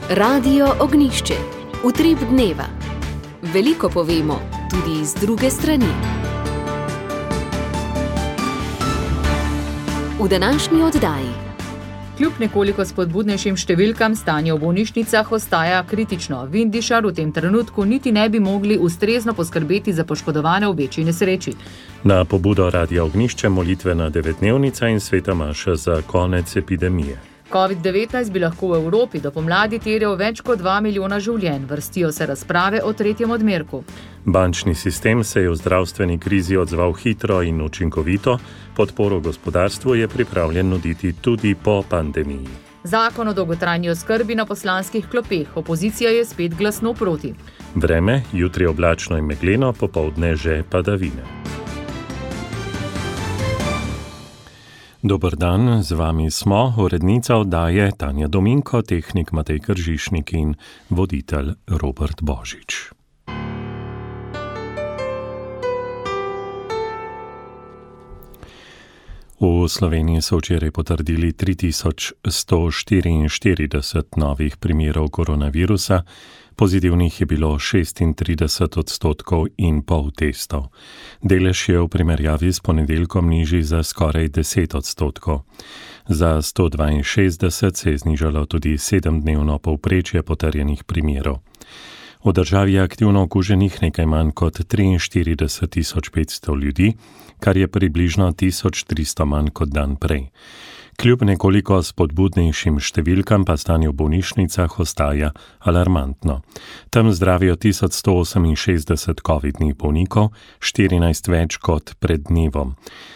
Radio Ognišče, utrip dneva. Veliko povemo, tudi z druge strani. V današnji oddaji. Kljub nekoliko spodbudnejšim številkam stanje v bolnišnicah ostaja kritično. Vindišar v tem trenutku niti ne bi mogli ustrezno poskrbeti za poškodovane v večji nesreči. Na pobudo Radia Ognišče molitvena devetdnevnica in sveta maša za konec epidemije. COVID-19 bi lahko v Evropi do pomladi terjal več kot 2 milijona življenj. Vrstijo se razprave o tretjem odmerku. Bančni sistem se je v zdravstveni krizi odzval hitro in učinkovito. Podporo gospodarstvu je pripravljen nuditi tudi po pandemiji. Zakon o dolgotrajni oskrbi na poslanskih klopeh. Opozicija je spet glasno proti. Vreme, jutri oblačno in megleno, popoldne že padavine. Dober dan, z vami smo, urednica oddaje Tanja Dominko, tehnik Matej Kržišnik in voditelj Robert Božič. V Sloveniji so včeraj potrdili 3144 novih primerov koronavirusa, pozitivnih je bilo 36,5% testov. Delež je v primerjavi s ponedeljkom nižji za skoraj 10%. Za 162 se je znižalo tudi 7-dnevno povprečje potrjenih primerov. V državi je aktivno okuženih nekaj manj kot 43.500 ljudi, kar je približno 1300 manj kot dan prej. Kljub nekoliko spodbudnejšim številkam pa stanje v bolnišnicah ostaja alarmantno. Tam zdravijo 1168 covidnih bolnikov, 14 več kot pred dnevom.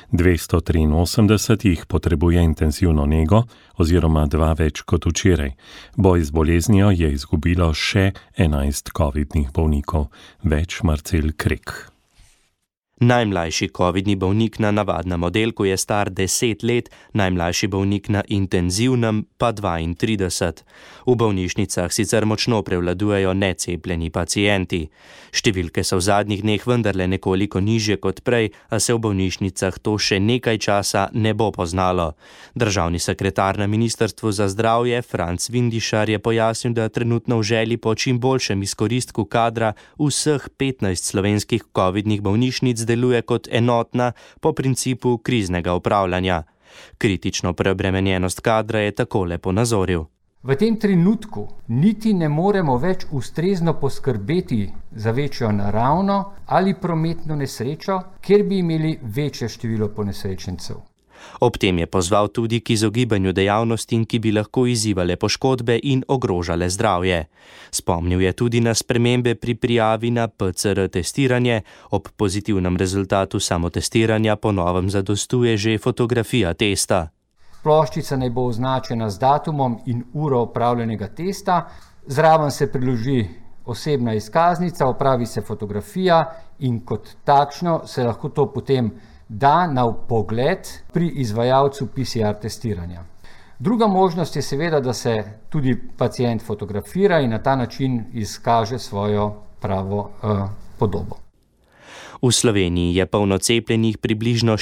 283 jih potrebuje intenzivno nego oziroma 2 več kot včeraj. Boj z boleznijo je izgubilo še 11 covidnih bolnikov, več Marcel Krek. Najmlajši covidni bolnik na navadnem oddelku je star 10 let, najmlajši bolnik na intenzivnem pa 32. V bolnišnicah sicer močno prevladujejo necepljeni pacienti. Številke so v zadnjih dneh vendarle nekoliko nižje kot prej, a se v bolnišnicah to še nekaj časa ne bo poznalo. Državni sekretar na Ministrstvu za zdravje Franc Vindišar je pojasnil, da trenutno v želji po čim boljšem izkoristku kadra vseh 15 slovenskih covidnih bolnišnic deluje kot enotna po principu kriznega upravljanja. Kritično preobremenjenost kadra je takole ponazoril. V tem trenutku niti ne moremo več ustrezno poskrbeti za večjo naravno ali prometno nesrečo, kjer bi imeli večje število ponesrečencev. Ob tem je pozval tudi k izogibanju dejavnostim, ki bi lahko izzivale poškodbe in ogrožale zdravje. Spomnil je tudi na spremembe pri prijavi na PCR testiranje. Ob pozitivnem rezultatu samotestiranja po novem zadostuje že fotografija testa. Ploščica naj bo označena z datumom in uro opravljenega testa, zraven se priloži osebna izkaznica, opravi se fotografija in kot takšno se lahko to potem da na vpogled pri izvajalcu PCR testiranja. Druga možnost je seveda, da se tudi pacient fotografira in na ta način izkaže svojo pravo podobo. V Sloveniji je polno cepljenih približno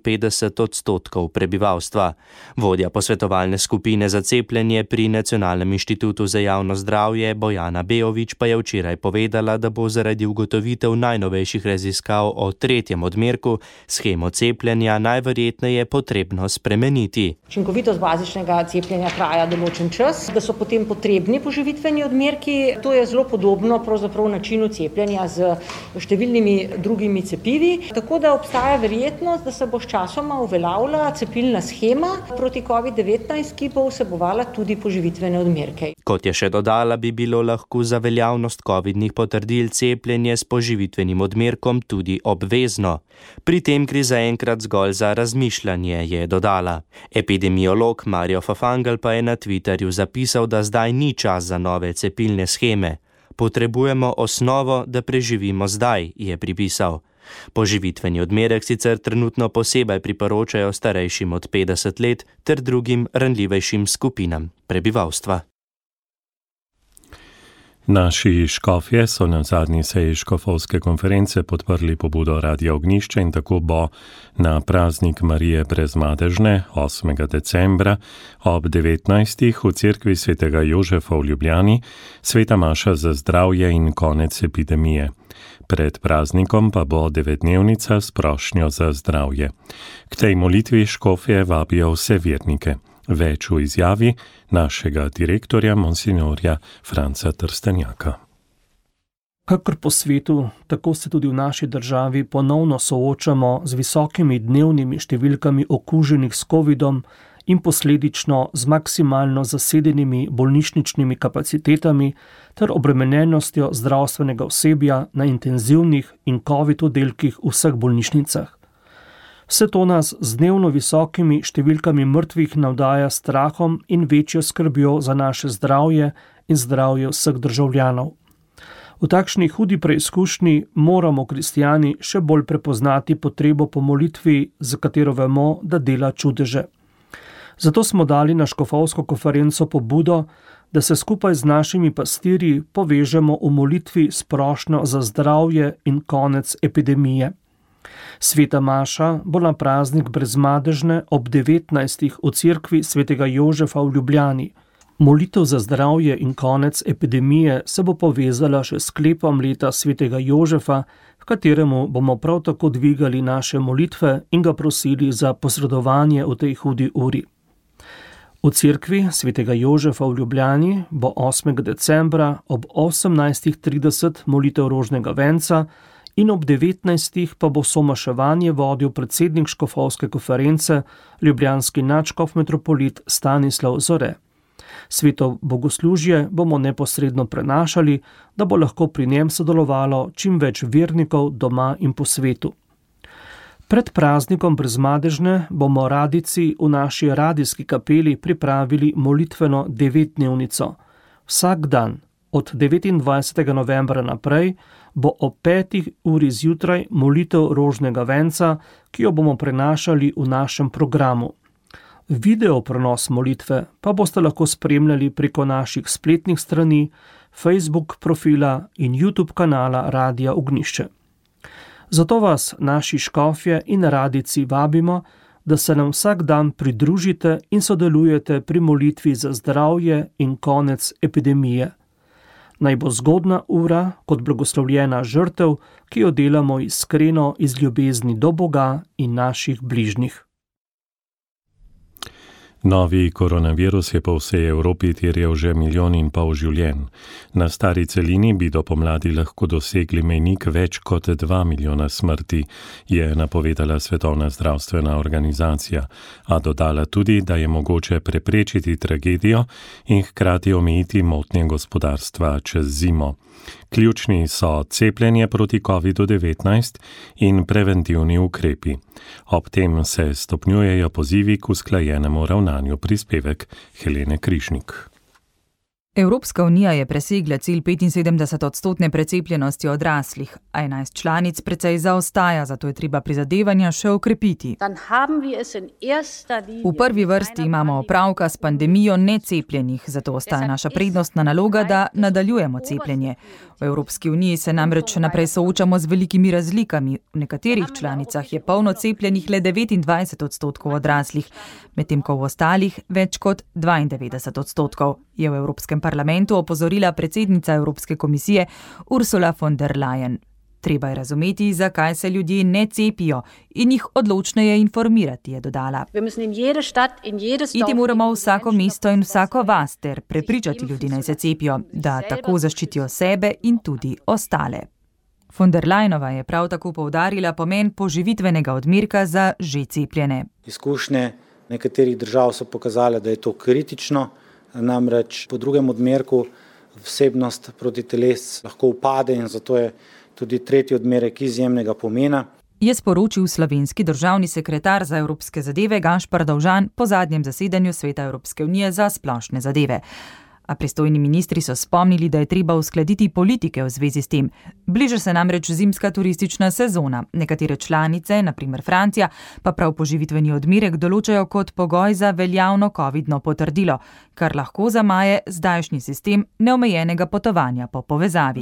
54% prebivalstva. Vodja posvetovalne skupine za cepljenje pri Nacionalnem inštitutu za javno zdravje Bojana Beović pa je včeraj povedala, da bo zaradi ugotovitev najnovejših raziskav o tretjem odmerku shemo cepljenja najverjetneje potrebno spremeniti. Učinkovitost bazičnega cepljenja traja določen čas, da so potem potrebni poživitveni odmerki. To je zelo podobno pravzaprav načinu cepljenja z številnimi drugimi cepivi, tako da obstaja verjetnost, da se bo sčasoma uveljavila cepilna shema proti COVID-19, ki bo vsebovala tudi poživitvene odmerke. Kot je še dodala, bi bilo lahko za veljavnost covidnih potrdil cepljenje s poživitvenim odmerkom tudi obvezno. Pri tem gre zaenkrat zgolj za razmišljanje, je dodala. Epidemiolog Mario Fafangel pa je na Twitterju zapisal, da zdaj ni čas za nove cepilne sheme. Potrebujemo osnovo, da preživimo zdaj, je pripisal. Poživitveni odmerek sicer trenutno posebej priporočajo starejšim od 50 let ter drugim ranljivejšim skupinam prebivalstva. Naši škofje so na zadnji seji škofovske konference podprli pobudo Radia Ognjišče in tako bo na praznik Marije Brezmadežne 8. decembra ob 19. v cerkvi svetega Jožefa v Ljubljani sveta maša za zdravje in konec epidemije. Pred praznikom pa bo 9-dnevnica s prošnjo za zdravje. K tej molitvi škofje vabijo vse vernike. Več v izjavi našega direktorja, monsignorja Franca Trstenjaka. Kakor po svetu, tako se tudi v naši državi ponovno soočamo z visokimi dnevnimi številkami okuženih s covidom in posledično z maksimalno zasedenimi bolnišničnimi kapacitetami ter obremenjenostjo zdravstvenega osebja na intenzivnih in covid oddelkih v vseh bolnišnicah. Vse to nas z dnevno visokimi številkami mrtvih navdaja strahom in večjo skrbjo za naše zdravje in zdravje vseh državljanov. V takšni hudi preizkušnji moramo kristjani še bolj prepoznati potrebo po molitvi, za katero vemo, da dela čudeže. Zato smo dali na škofovsko konferenco pobudo, da se skupaj z našimi pastirji povežemo v molitvi s prošnjo za zdravje in konec epidemije. Sveta maša bo na praznik Brezmadežne ob 19. v cerkvi svetega Jožefa v Ljubljani. Molitev za zdravje in konec epidemije se bo povezala še s sklepom leta svetega Jožefa, v kateremu bomo prav tako dvigali naše molitve in ga prosili za posredovanje v tej hudi uri. V cerkvi svetega Jožefa v Ljubljani bo 8. decembra ob 18.30 molitev rožnega venca in ob 19. pa bo somaševanje vodil predsednik škofovske konference, ljubljanski nadškof metropolit Stanislav Zore. Sveto bogoslužje bomo neposredno prenašali, da bo lahko pri njem sodelovalo čim več vernikov doma in po svetu. Pred praznikom Brezmadežne bomo radici v naši radijski kapeli pripravili molitveno 9-dnevnico. Vsak dan od 29. novembra naprej bo ob 5. uri zjutraj molitev rožnega venca, ki jo bomo prenašali v našem programu. Video prenos molitve pa boste lahko spremljali preko naših spletnih strani, Facebook profila in YouTube kanala Radia Ognjišče. Zato vas, naši škofje in radici, vabimo, da se nam vsak dan pridružite in sodelujete pri molitvi za zdravje in konec epidemije. Naj bo zgodna ura kot blagoslovljena žrtev, ki jo delamo iskreno iz ljubezni do Boga in naših bližnjih. Novi koronavirus je po vsej Evropi terjal že 1,5 milijona življenj. Na stari celini bi do pomladi lahko dosegli mejnik več kot 2 milijona smrti, je napovedala Svetovna zdravstvena organizacija, a dodala tudi, da je mogoče preprečiti tragedijo in hkrati omejiti motnje gospodarstva čez zimo. Ključni so cepljenje proti COVID-19 in preventivni ukrepi. Ob tem se stopnjujejo pozivi k usklajenemu ravnanju. Prispevek Helene Krišnik. Evropska unija je presegla cilj 75% precepljenosti odraslih, a 11 članic precej zaostaja, zato je treba prizadevanja še okrepiti. V prvi vrsti imamo opravka s pandemijo necepljenih, zato ostaja naša prednostna naloga, da nadaljujemo cepljenje. V Evropski uniji se namreč naprej soočamo z velikimi razlikami. V nekaterih članicah je polno cepljenih le 29% odraslih, medtem ko v ostalih več kot 92%, je v Evropskem parlamentu opozorila predsednica Evropske komisije Ursula von der Leyen. Treba je razumeti, zakaj se ljudje ne cepijo in jih odločneje informirati, je dodala. Iti moramo v vsako mesto in vsako vas ter prepričati ljudi, naj se cepijo, da tako zaščitijo sebe in tudi ostale. Von der Leyenova je prav tako poudarila pomen poživitvenega odmerka za že cepljene. Izkušnje nekaterih držav so pokazale, da je to kritično, namreč po drugem odmerku vsebnost protiteles lahko upade in zato je tudi tretji odmerek izjemnega pomena. Je sporočil slovenski državni sekretar za evropske zadeve Gašpar Dovžan po zadnjem zasedanju Sveta Evropske unije za splošne zadeve. A pristojni ministri so spomnili, da je treba uskladiti politike v zvezi s tem. Bliža se namreč zimska turistična sezona. Nekatere članice, na primer Francija, pa prav poživitveni odmerek določajo kot pogoj za veljavno covidno potrdilo, kar lahko zamaje zdajšnji sistem neomejenega potovanja po povezavi.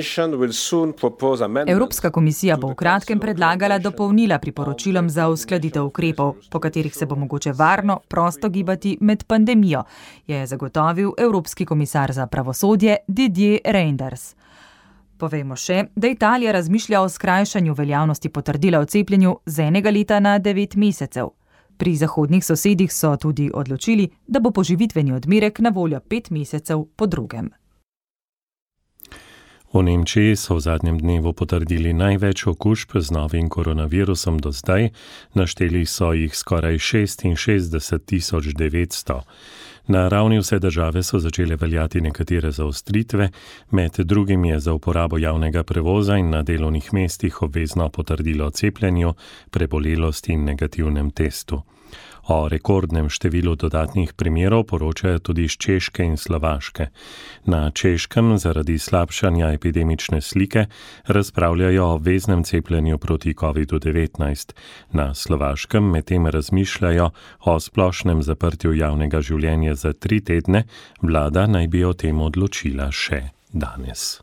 Evropska komisija bo v kratkem predlagala dopolnila priporočilom za uskladitev ukrepov, po katerih se bo mogoče varno, prosto gibati med pandemijo, je zagotovil Evropski komisar za pravosodje Didier Reynders. Povejmo še, da Italija razmišlja o skrajšanju veljavnosti potrdila o cepljenju z 1 leta na 9 mesecev. Pri zahodnih sosedih so tudi odločili, da bo poživitveni odmerek na voljo 5 mesecev po drugem. V Nemčiji so v zadnjem dnevu potrdili največ okužb z novim koronavirusom do zdaj, našteli so jih skoraj 66.900. Na ravni vse države so začele veljati nekatere zaostritve, med drugim je za uporabo javnega prevoza in na delovnih mestih obvezno potrdilo o cepljenju, prebolelosti in negativnem testu. O rekordnem številu dodatnih primerov poročajo tudi iz Češke in Slovaške. Na Češkem zaradi slabšanja epidemične slike razpravljajo o obveznem cepljenju proti COVID-19. Na Slovaškem medtem razmišljajo o splošnem zaprtju javnega življenja za 3 tedne, vlada naj bi o tem odločila še danes.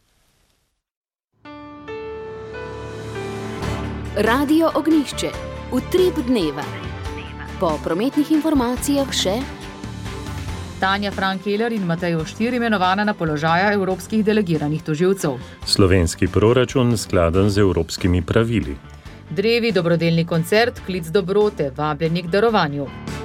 Radio Ognjišče. Utrip dneva. Po prometnih informacijah še Tanja Frankeler in Matej Oštir imenovana na položaja evropskih delegiranih tožilcev. Slovenski proračun skladen z evropskimi pravili. Drevi dobrodelni koncert Klic dobrote, vabljeni k darovanju.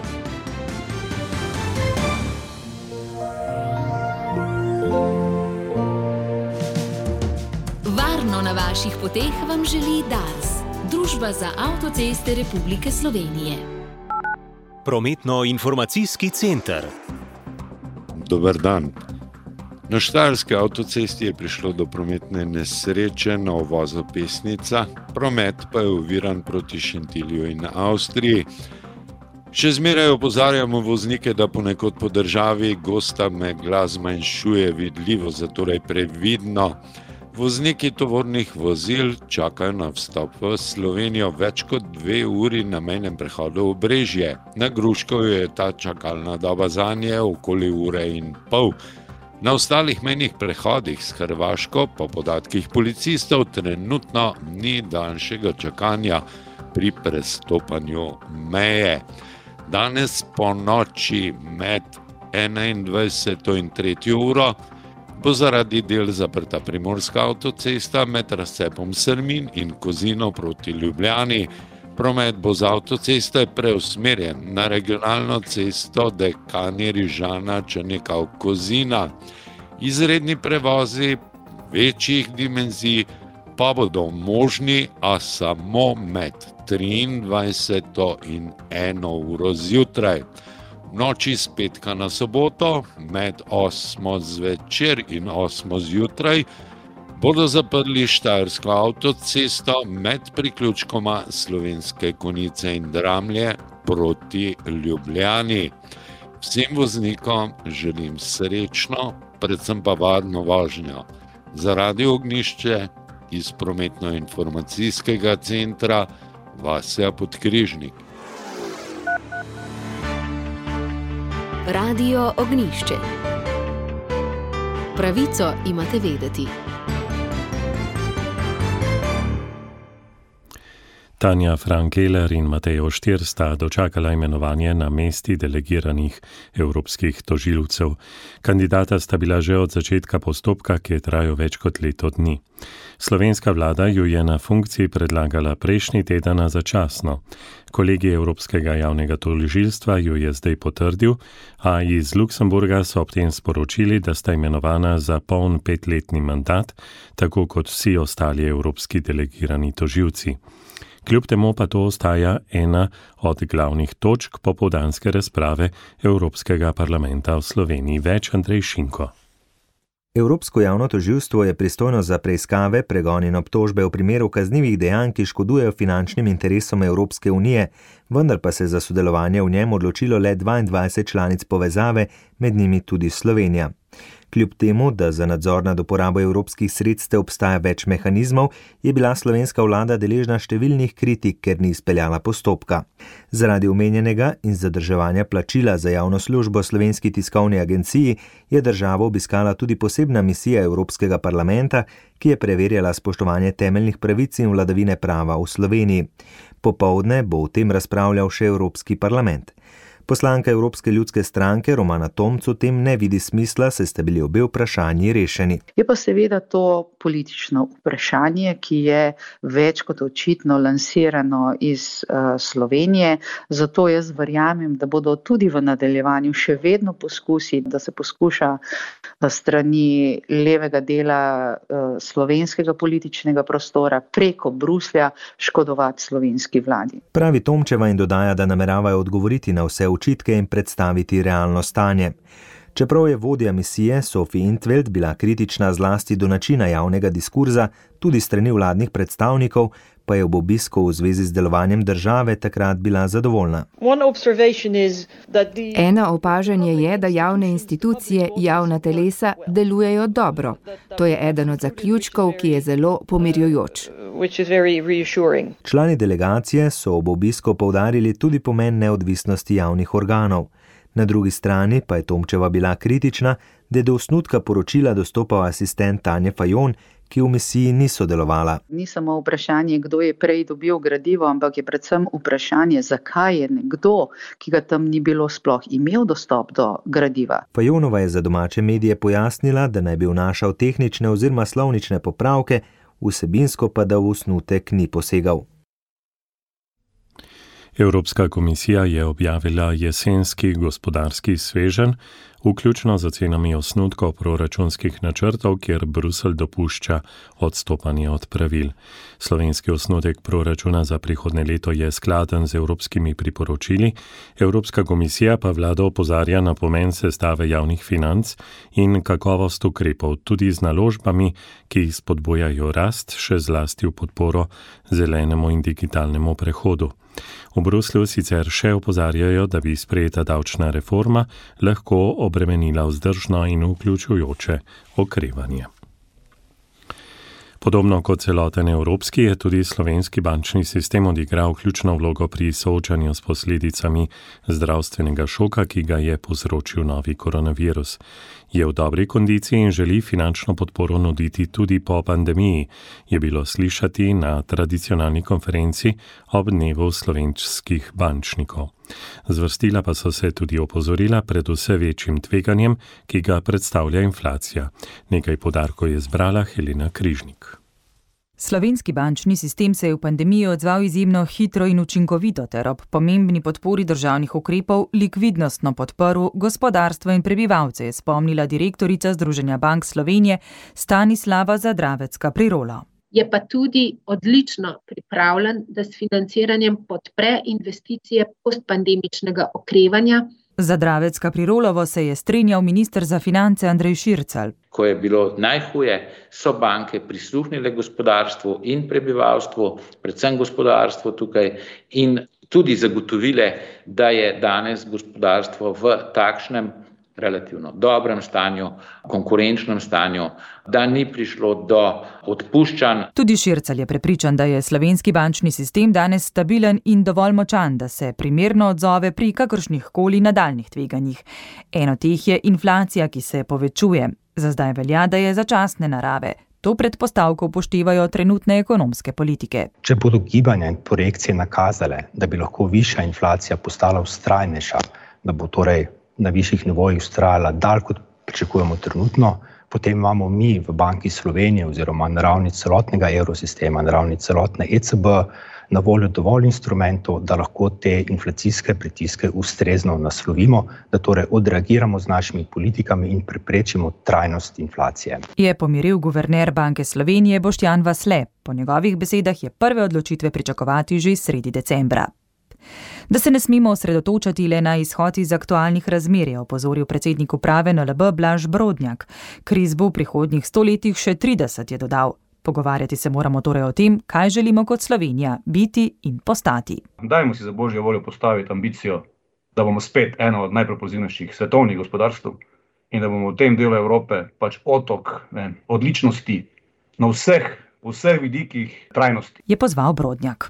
Varno na vaših poteh vam želi Dars, Družba za avtoceste Republike Slovenije. Prometno-informacijski center. Dober dan. Na štajerski avtocesti je prišlo do prometne nesreče na uvozu Pesnica, promet pa je oviran proti Šentilju in Avstriji. Še zmeraj opozarjamo voznike, da ponekod po državi gosta megla zmanjšuje vidljivost, zatorej previdno. Vozniki tovornih vozil čakajo na vstop v Slovenijo več kot 2 uri na mejnem prehodu Obrežje. Na Gruškovju je ta čakalna doba zanje okoli 1,5 ure. Na ostalih mejnih prehodih s Hrvaško po podatkih policistov trenutno ni daljšega čakanja pri prestopanju meje. Danes po noči med 21. in 3. uro bo zaradi del zaprta primorska avtocesta med razcepom Srmin in Kozino proti Ljubljani. Promet bo z avtoceste preusmerjen na regionalno cesto Dekani-Rižana Črnikav-Kozina. Izredni prevozi večjih dimenzij pa bodo možni, a samo med 23. in 1. uro zjutraj. V noči s petka na soboto med 8. zvečer in 8. zjutraj bodo zaprli štajersko avtocesto med priključkoma Slovenske Konjice in Dramlje proti Ljubljani. Vsem voznikom želim srečno, predvsem pa varno vožnjo. Za Radio Ognjišče iz prometno-informacijskega centra Vasja Podkrižnik. Radio Ognjišče. Pravico imate vedeti. Tanja Frankeler in Matej Oštir sta dočakala imenovanje na mesti delegiranih evropskih tožilcev. Kandidata sta bila že od začetka postopka, ki je trajal več kot leto dni. Slovenska vlada ju je na funkciji predlagala prejšnji teden začasno. Kolegij Evropskega javnega tožilstva ju je zdaj potrdil, a iz Luksemburga so ob tem sporočili, da sta imenovana za poln 5-letni mandat, tako kot vsi ostali evropski delegirani tožilci. Kljub temu pa to ostaja ena od glavnih točk popoldanske razprave Evropskega parlamenta v Sloveniji. Več Andrej Šinko. Evropsko javno tožilstvo je pristojno za preiskave, pregon in obtožbe v primeru kaznivih dejanj, ki škodujejo finančnim interesom Evropske unije, vendar pa se za sodelovanje v njem odločilo le 22 članic povezave, med njimi tudi Slovenija. Kljub temu, da za nadzor nad uporabo evropskih sredstev obstaja več mehanizmov, je bila slovenska vlada deležna številnih kritik, ker ni izpeljala postopka. Zaradi omenjenega in zadrževanja plačila za javno službo Slovenski tiskovni agenciji je državo obiskala tudi posebna misija Evropskega parlamenta, ki je preverjala spoštovanje temeljnih pravic in vladavine prava v Sloveniji. Popoldne bo o tem razpravljal še Evropski parlament. Poslanka Evropske ljudske stranke Romana Tomc v tem ne vidi smisla, saj sta bili obe vprašanji rešeni. Je pa seveda to politično vprašanje, ki je več kot očitno lansirano iz Slovenije, zato jaz verjamem, da bodo tudi v nadaljevanju še vedno poskusi, da se poskuša strani levega dela slovenskega političnega prostora preko Bruslja škodovati slovenski vladi. Pravi Tomčeva in dodaja, da nameravajo odgovoriti na vse očitke in predstaviti realno stanje. Čeprav je vodja misije Sophie in 't Veld bila kritična zlasti do načina javnega diskurza, tudi strani vladnih predstavnikov, pa je ob obisku v zvezi z delovanjem države takrat bila zadovoljna. Eno opažanje je, da javne institucije, javna telesa delujejo dobro. To je eden od zaključkov, ki je zelo pomirjujoč. Člani delegacije so ob obisku poudarili tudi pomen neodvisnosti javnih organov. Na drugi strani pa je Tomčeva bila kritična, da je do osnutka poročila dostopal asistent Tanje Fajon, ki v misiji ni sodelovala. Ni samo vprašanje, kdo je prej dobil gradivo, ampak je predvsem vprašanje, zakaj je nekdo, ki ga tam ni bilo, sploh imel dostop do gradiva. Fajonova je za domače medije pojasnila, da naj bi vnašal tehnične oziroma slovnične popravke, vsebinsko pa da v osnutek ni posegal. Evropska komisija je objavila jesenski gospodarski sveženj, vključno z ocenami osnutkov proračunskih načrtov, kjer Bruselj dopušča odstopanje od pravil. Slovenski osnutek proračuna za prihodnje leto je skladen z evropskimi priporočili, Evropska komisija pa vlado opozarja na pomen sestave javnih financ in kakovost ukrepov, tudi z naložbami, ki spodbujajo rast, še zlasti v podporo zelenemu in digitalnemu prehodu. V Bruslju sicer še opozarjajo, da bi sprejeta davčna reforma lahko obremenila vzdržno in vključujoče okrevanje. Podobno kot celoten evropski je tudi slovenski bančni sistem odigral ključno vlogo pri soočanju s posledicami zdravstvenega šoka, ki ga je povzročil novi koronavirus. Je v dobri kondiciji in želi finančno podporo nuditi tudi po pandemiji, je bilo slišati na tradicionalni konferenci ob dnevu slovenskih bančnikov. Zvrstila pa so se tudi opozorila pred vse večjim tveganjem, ki ga predstavlja inflacija. Nekaj poudarkov je zbrala Helena Križnik. Slovenski bančni sistem se je v pandemiji odzval izjemno hitro in učinkovito ter ob pomembni podpori državnih ukrepov likvidnostno podprl gospodarstvo in prebivalce, je spomnila direktorica Združenja bank Slovenije Stanislava Zadravecka-Prirola. Je pa tudi odlično pripravljen, da s financiranjem podpre investicije postpandemičnega okrevanja. Zadravecka-Prirolovo se je strinjal minister za finance Andrej Šircelj. Ko je bilo najhuje, so banke prisluhnile gospodarstvu in prebivalstvu, predvsem gospodarstvu tukaj, in tudi zagotovile, da je danes gospodarstvo v takšnem relativno dobrem stanju, konkurenčnem stanju, da ni prišlo do odpuščanj. Tudi Šircelj je prepričan, da je slovenski bančni sistem danes stabilen in dovolj močan, da se primerno odzove pri kakršnih koli nadaljnih tveganjih. Eno teh je inflacija, ki se povečuje. Za zdaj velja, da je začasne narave. To predpostavko upoštevajo trenutne ekonomske politike. Če bodo gibanja in projekcije nakazale, da bi lahko višja inflacija postala vztrajnejša, da bo torej na višjih nivojih vztrajala dalj, kot pričakujemo trenutno, potem imamo mi v Banki Slovenije oziroma na ravni celotnega evrosistema, na ravni celotne ECB na voljo dovolj instrumentov, da lahko te inflacijske pritiske ustrezno naslovimo, da torej odreagiramo z našimi politikami in preprečimo trajnost inflacije. Je pomiril guverner Banke Slovenije Boštjan Vasle. Po njegovih besedah je prve odločitve pričakovati že sredi decembra. Da se ne smemo osredotočati le na izhod iz aktualnih razmer, je opozoril predsednik uprave NLB Blaž Brodnjak. Kriz bo v prihodnjih 100 letih še 30, je dodal. Pogovarjati se moramo torej o tem, kaj želimo kot Slovenija biti in postati. Dajmo si za božjo voljo postaviti ambicijo, da bomo spet eno od najpropulzivnejših svetovnih gospodarstv in da bomo v tem delu Evrope pač otok odličnosti na vseh vidikih trajnosti. Je pozval Brodnjak.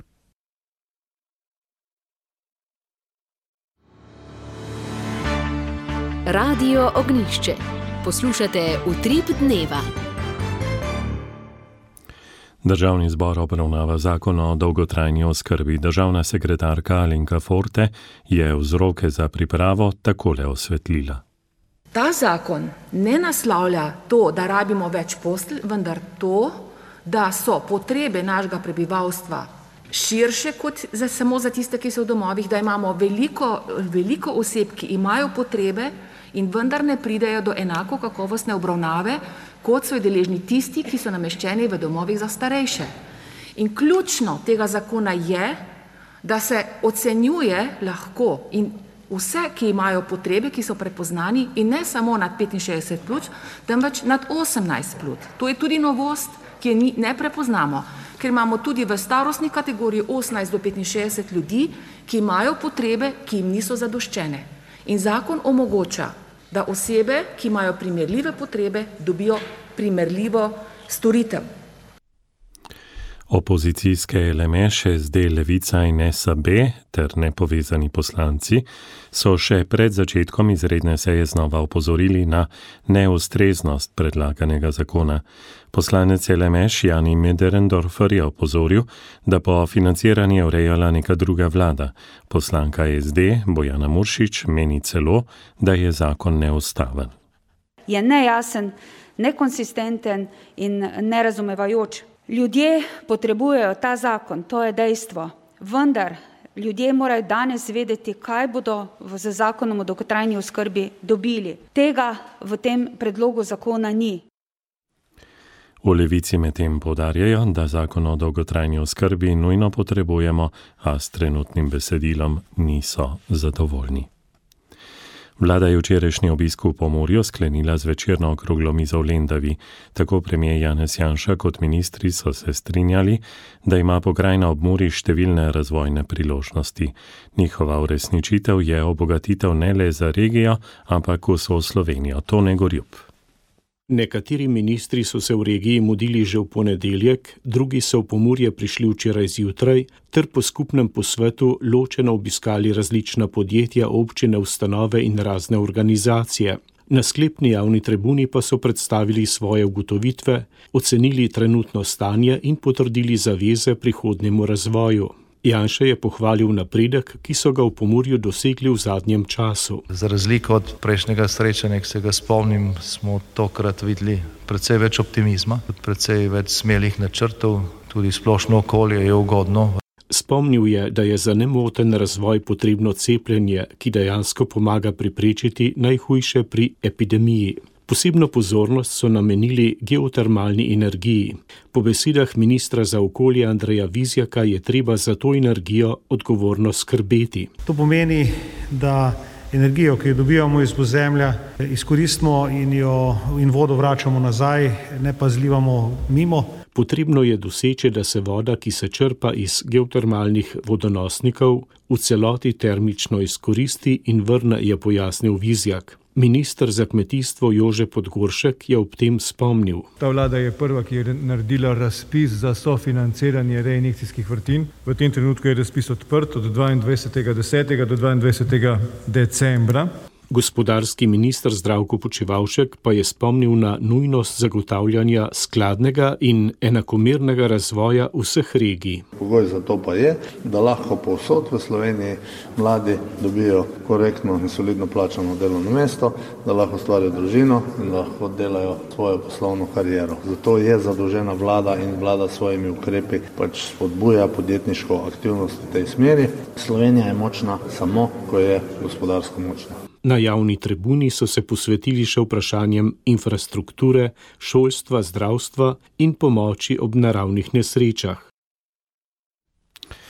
Radio Ognjišče. Poslušate Utrip dneva. Državni zbor obravnava zakon o dolgotrajni oskrbi. Državna sekretarka Alenka Forte je vzroke za pripravo takole osvetlila. Ta zakon ne naslavlja to, da rabimo več postelj, vendar to, da so potrebe našega prebivalstva širše kot samo za tiste, ki so v domovih, da imamo veliko oseb, ki imajo potrebe in vendar ne pridejo do enako kakovostne obravnave, kot so deležni tisti, ki so nameščeni v domovih za starejše. In ključno tega zakona je, da se ocenjuje lahko in vse, ki imajo potrebe, ki so prepoznani in ne samo nad 65+, temveč nad 18+. To je tudi novost, ki je ne prepoznamo, ker imamo tudi v starostni kategoriji 18 do 65 ljudi, ki imajo potrebe, ki jim niso zadoščene. In zakon omogoča, da osebe, ki imajo primerljive potrebe, dobijo primerljivo storitev. Opozicijske LMŠ, SD, Levica in SAB ter nepovezani poslanci so še pred začetkom izredne seje znova opozorili na neustreznost predlaganega zakona. Poslanec LMŠ Jani Möderndorfer je opozoril, da bo financiranje urejala neka druga vlada. Poslanka SD Bojana Muršič meni celo, da je zakon neustaven. Je nejasen, nekonsistenten in nerazumevajoč. Ljudje potrebujejo ta zakon, to je dejstvo. Vendar ljudje morajo danes vedeti, kaj bodo z zakonom o dolgotrajni oskrbi dobili. Tega v tem predlogu zakona ni. V Levici medtem poudarjajo, da zakon o dolgotrajni oskrbi nujno potrebujemo, a s trenutnim besedilom niso zadovoljni. Vlada je včerajšnji obisk v Pomurju sklenila z večerno okroglo mizo v Lendavi. Tako premier Janez Janša kot ministri so se strinjali, da ima pokrajina ob Muri številne razvojne priložnosti. Njihova uresničitev je obogatitev ne le za regijo, ampak vso Slovenijo. Tone Gorjup. Nekateri ministri so se v regiji mudili že v ponedeljek, drugi so v Pomurje prišli včeraj zjutraj, ter po skupnem posvetu ločeno obiskali različna podjetja, občine, ustanove in razne organizacije. Na sklepni javni tribuni pa so predstavili svoje ugotovitve, ocenili trenutno stanje in potrdili zaveze prihodnjemu razvoju. Janša je pohvalil napredek, ki so ga v Pomurju dosegli v zadnjem času. Za razliko od prejšnjega srečanja, ki se ga spomnim, smo tokrat videli precej več optimizma, precej več smelih načrtov, tudi splošno okolje je ugodno. Spomnil je, da je za nemoten razvoj potrebno cepljenje, ki dejansko pomaga preprečiti najhujše pri epidemiji. Posebno pozornost so namenili geotermalni energiji. Po besedah ministra za okolje Andreja Vizjaka je treba za to energijo odgovorno skrbeti. To pomeni, da energijo, ki jo dobivamo iz ozemlja, izkoristimo in vodo vračamo nazaj, ne pa zlivamo mimo. Potrebno je doseči, da se voda, ki se črpa iz geotermalnih vodonosnikov, v celoti termično izkoristi in vrne, je pojasnil Vizjak. Minister za kmetijstvo Jože Podgoršek je ob tem spomnil. Ta vlada je prva, ki je naredila razpis za sofinanciranje reinjekcijskih vrtin. V tem trenutku je razpis odprt od 22.10. do 22. decembra. Gospodarski minister Zdravko Počivalšek pa je spomnil na nujnost zagotavljanja skladnega in enakomernega razvoja vseh regij. Pogoj za to pa je, da lahko povsod v Sloveniji mladi dobijo korektno in solidno plačano delovno mesto, da lahko ustvarijo družino in da lahko delajo svojo poslovno kariero. Zato je zadolžena vlada in vlada s svojimi ukrepi spodbuja podjetniško aktivnost v tej smeri. Slovenija je močna samo, ko je gospodarsko močna. Na javni tribuni so se posvetili še vprašanjem infrastrukture, šolstva, zdravstva in pomoči ob naravnih nesrečah.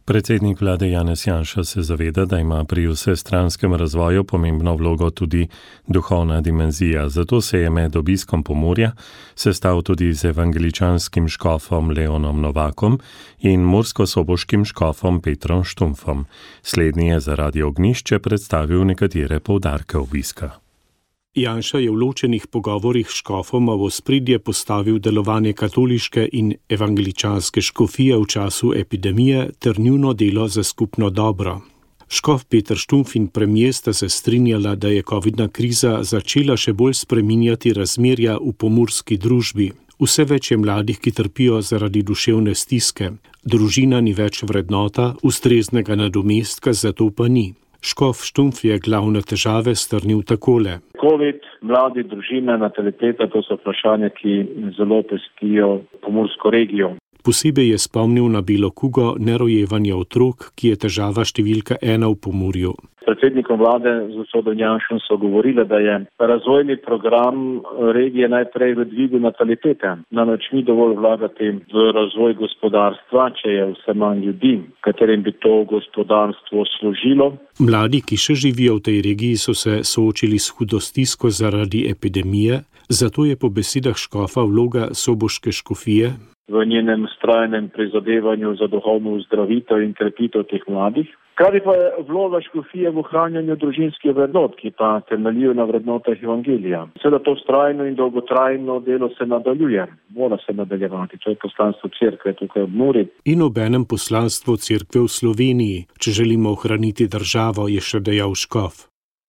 Predsednik vlade Janez Janša se zaveda, da ima pri vsestranskem razvoju pomembno vlogo tudi duhovna dimenzija. Zato se je med obiskom Pomurja sestal tudi z evangeličanskim škofom Leonom Novakom in murskosoboškim škofom Petrom Štumfom. Slednji je za Radio Ognjišče predstavil nekatere poudarke obiska. Janša je v ločenih pogovorih s škofoma v ospredje postavil delovanje katoliške in evangeličanske škofije v času epidemije ter njuno delo za skupno dobro. Škof Peter Štumf in premier sta se strinjala, da je covidna kriza začela še bolj spreminjati razmerja v pomurski družbi. Vse več je mladih, ki trpijo zaradi duševne stiske. Družina ni več vrednota, ustreznega nadomestka za to pa ni. Škof Štumf je glavne težave strnil takole. Covid, mladi, družine, nataliteta, to so vprašanja, ki zelo pestijo pomursko regijo. Posebej je spomnil na belo kugo, nerojevanje otrok, ki je težava številka 1 v Pomurju. Predsednikom vlade z gospodom Janšom so govorili, da je razvojni program regije najprej v dvigu natalitete. Namreč ni dovolj vlagati v razvoj gospodarstva, če je vse manj ljudi, katerim bi to gospodarstvo služilo. Mladi, ki še živijo v tej regiji, so se soočili s hudo stisko zaradi epidemije, zato je po besedah škofa vloga soboške škofije v njenem vztrajnem prizadevanju za duhovno ozdravitev in krepitev teh mladih. Hkrati pa je vloga škofije v ohranjanju družinskih vrednot, ki pa temeljijo na vrednotah evangelija. Seveda to vztrajno in dolgotrajno delo se nadaljuje, mora se nadaljevati, to je poslanstvo cerkve tukaj v Muri. In obenem poslanstvo cerkve v Sloveniji, če želimo ohraniti državo, je še dejal škof.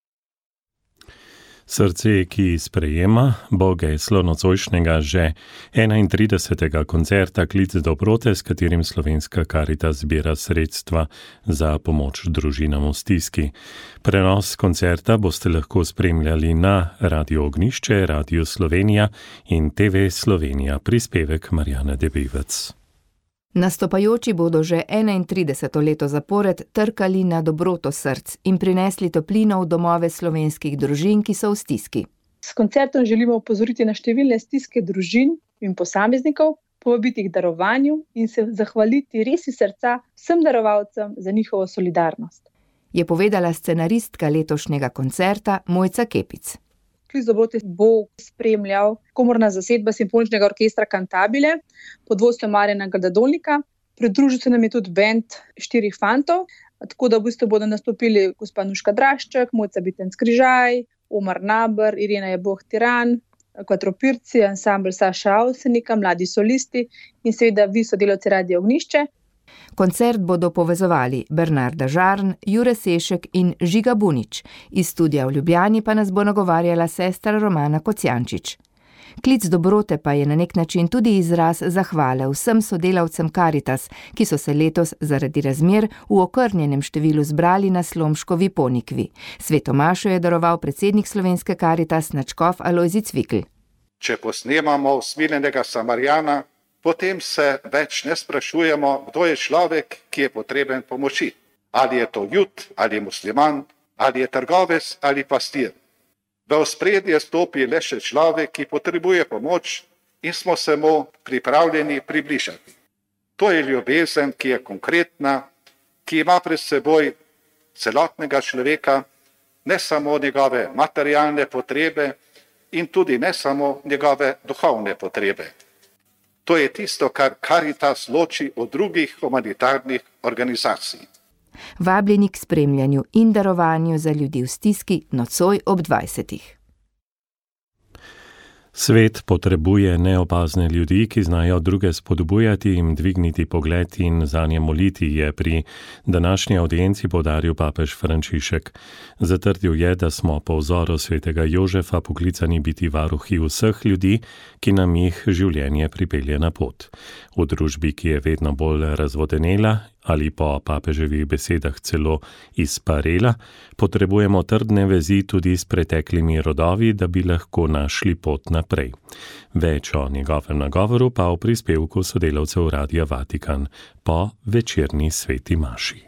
Srce, ki sprejema, bo geslo nocojšnjega že 31. koncerta Klic dobrote, s katerim Slovenska Karitas zbira sredstva za pomoč družinam v stiski. Prenos koncerta boste lahko spremljali na Radio Ognjišče, Radio Slovenija in TV Slovenija. Prispevek Marjane Debevec. Nastopajoči bodo že 31. leto zapored trkali na dobroto src in prinesli toplino v domove slovenskih družin, ki so v stiski. S koncertom želimo opozoriti na številne stiske družin in posameznikov, povabiti k darovanju in se zahvaliti res iz srca vsem darovalcem za njihovo solidarnost. Je povedala scenaristka letošnjega koncerta Mojca Kepic. Klic dobrote bo spremljal komorna zasedba Simfoničnega orkestra Cantabile pod vodstvom Marjana Gradadolnika. Pridružil se nam je tudi bend 4 fantov, tako da v bistvu bodo nastopili gospa Nuška Drašček, Mojca Bitenc-Križaj, Omar Naber, Irena Jeboh-Tiran, Kvatropirci, ansambl Saša Avsenika, mladi solisti in seveda vi sodelavci Radio Ognjišče. Koncert bodo povezovali Bernarda Žarn, Jure Sešek in Žiga Bunič. Iz studia v Ljubljani pa nas bo nagovarjala sestra Romana Kocijančič. Klic dobrote pa je na nek način tudi izraz zahvale vsem sodelavcem Karitas, ki so se letos zaradi razmer v okrnjenem številu zbrali na Slomškovi Ponikvi. Sveto mašo je daroval predsednik Slovenske Karitas nadškof Alojzij Cvikl. Če posnemamo usmiljenega Samarijana, potem se več ne sprašujemo, kdo je človek, ki je potreben pomoči. Ali je to Jud, ali musliman, ali je trgovec, ali pastir. V ospredje stopi le še človek, ki potrebuje pomoč in smo se mu pripravljeni približati. To je ljubezen, ki je konkretna, ki ima pred seboj celotnega človeka, ne samo njegove materialne potrebe in tudi ne samo njegove duhovne potrebe. To je tisto, kar Karitas loči od drugih humanitarnih organizacij. Vabljeni k spremljanju in darovanju za ljudi v stiski nocoj ob 20. Svet potrebuje neopazne ljudi, ki znajo druge spodbujati, jim dvigniti pogled in zanje moliti, je pri današnji audienci poudaril papež Frančišek. Zatrdil je, da smo po vzoru svetega Jožefa poklicani biti varuhi vseh ljudi, ki nam jih življenje pripelje na pot. V družbi, ki je vedno bolj razvodenela ali po papeževih besedah celo izparela, potrebujemo trdne vezi tudi s preteklimi rodovi, da bi lahko našli pot naprej. Več o njegovem nagovoru pa v prispevku sodelavcev Radia Vatikan po večerni sveti maši.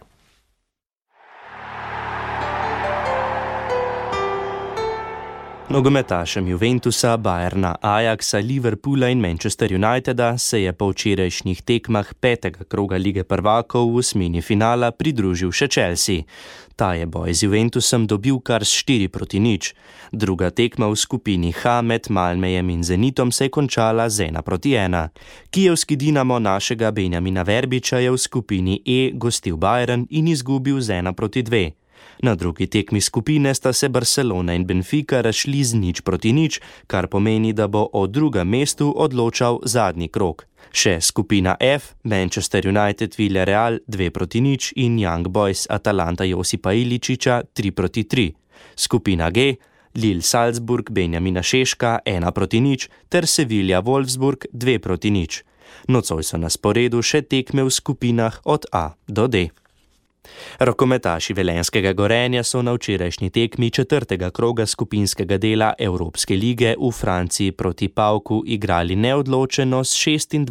Nogometašem Juventusa, Bayerna, Ajaxa, Liverpoola in Manchester Uniteda se je po včerajšnjih tekmah 5. kroga Lige prvakov v osmini finala pridružil še Chelsea. Ta je boj z Juventusom dobil kar s 4-0. Druga tekma v skupini H med Malmejem in Zenitom se je končala z 1-1. Kijevski Dinamo našega Benjamina Verbiča je v skupini E gostil Bayern in izgubil z 1-2. Na drugi tekmi skupine sta se Barcelona in Benfica razšli z 0-0, kar pomeni, da bo o drugem mestu odločal zadnji krog. Še skupina F, Manchester United Villarreal 2-0 in Young Boys Atalanta Josipa Iličiča 3-3. Skupina G, Lille Salzburg Benjamina Šeška 1-0 ter Sevilla Wolfsburg 2-0. Nocoj so na sporedu še tekme v skupinah od A do D. Rokometaši Velenjskega Gorenja so na včerajšnji tekmi 4. kroga skupinskega dela Evropske lige v Franciji proti Pauku igrali neodločeno s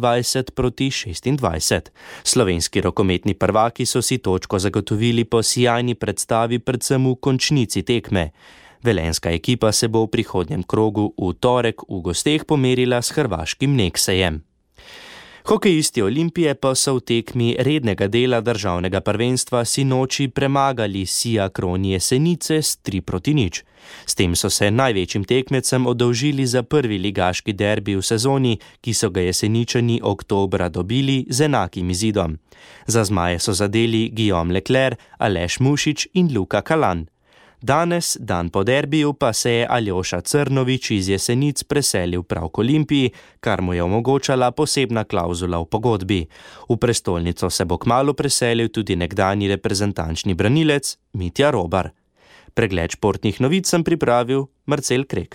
26-26. Slovenski rokometni prvaki so si točko zagotovili po sijajni predstavi predvsem v končnici tekme. Velenjska ekipa se bo v prihodnjem krogu v torek v gosteh pomerila s hrvaškim Neksejem. Hokejisti Olimpije pa so v tekmi rednega dela državnega prvenstva sinoči premagali Sija Kronje Senice s 3-0. S tem so se največjim tekmecem oddolžili za prvi ligaški derbi v sezoni, ki so ga Jeseničani oktobra dobili z enakim izidom. Za zmaje so zadeli Guillaume Leclerc, Aleš Mušič in Luka Kalan. Danes, dan po derbiju, pa se je Aljoša Crnovič iz Jesenic preselil prav k Olimpiji, kar mu je omogočala posebna klavzula v pogodbi. V prestolnico se bo kmalu preselil tudi nekdanji reprezentančni branilec Mitja Robar. Pregled športnih novic sem pripravil Marcel Krek.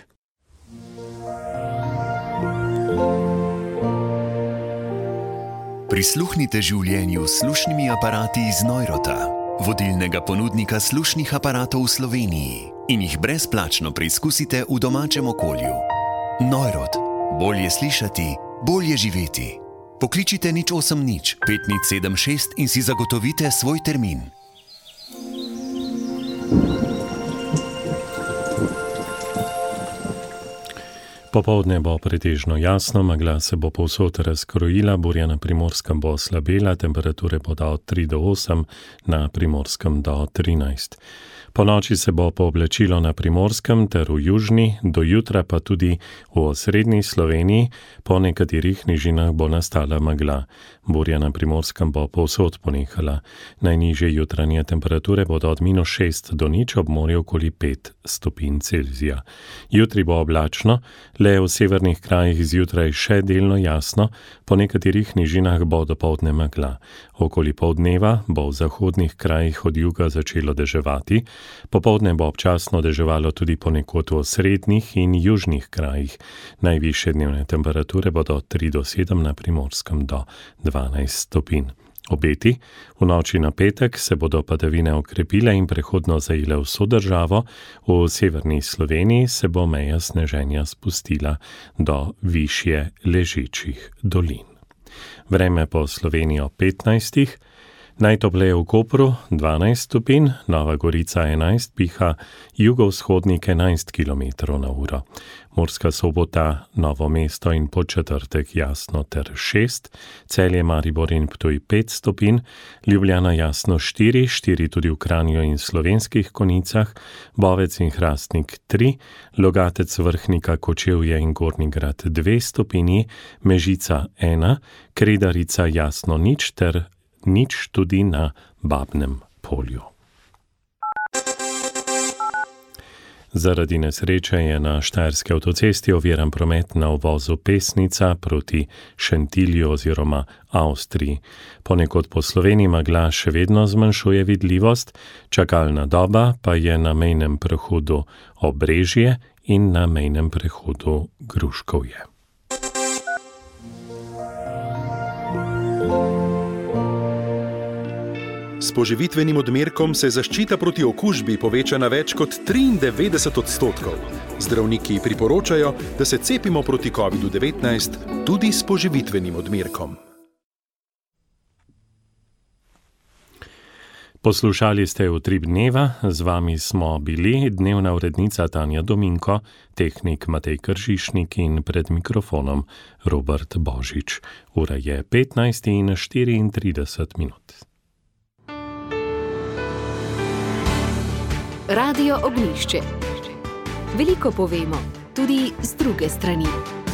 Prisluhnite življenju s slušnimi aparati iz Neurota, vodilnega ponudnika slušnih aparatov v Sloveniji, in jih brezplačno preizkusite v domačem okolju. Neurot. Bolje slišati, bolje živeti. Pokličite 080 5076 in si zagotovite svoj termin. Popoldne bo pretežno jasno, megla se bo povsod razkrojila, burja na Primorskem bo slabela, temperature bodo od 3 do 8, na Primorskem do 13. Po noči se bo pooblačilo na Primorskem ter v južni, do jutra pa tudi v osrednji Sloveniji, po nekaterih nižinah bo nastala megla. Burja na Primorskem bo povsod ponehala. Najnižje jutranje temperature bodo od -6 do 0, ob morju okoli 5 stopinj Celzija. Jutri bo oblačno, le v severnih krajih zjutraj še delno jasno, po nekaterih nižinah bo dopoldne megla. Okoli poldneva bo v zahodnih krajih od juga začelo deževati, popoldne bo občasno deževalo tudi ponekod v osrednjih in južnih krajih. Najvišje dnevne temperature bodo od 3 do 7, na Primorskem do 12 stopinj. Obeti: v noči na petek se bodo padavine okrepile in prehodno zajele vso državo, v severni Sloveniji se bo meja sneženja spustila do višje ležečih dolin. Vreme po Sloveniji ob 15. Najtopleje v Kopru 12 stopinj, Nova Gorica 11, piha jugovzhodnik 11 km/h. Murska Sobota, Novo mesto in Podčetrtek jasno ter 6, Celje, Maribor in Ptuj 5 stopinj, Ljubljana jasno 4 tudi v Kranju in Slovenskih Konicah, Bovec in Hrastnik 3, Logatec, Vrhnika, Kočevje in Gornji Grad 2 stopinji, Mežica 1, Kredarica jasno 0 ter 0 tudi na Babnem Polju. Zaradi nesreče je na Štajerski avtocesti oviran promet na uvozu Pesnica proti Šentilju oziroma Avstriji. Ponekod po Sloveniji megla še vedno zmanjšuje vidljivost, čakalna doba pa je na mejnem prehodu Obrežje in na mejnem prehodu Gruškovje. S poživitvenim odmerkom se zaščita proti okužbi poveča na več kot 93%. Zdravniki priporočajo, da se cepimo proti COVID-19 tudi s poživitvenim odmerkom. Poslušali ste Utrip dneva, z vami smo bili dnevna urednica Tanja Dominko, tehnik Matej Kržišnik in pred mikrofonom Robert Božič. Ura je 15:34. Radio Ognjišče. Veliko povemo, tudi z druge strani.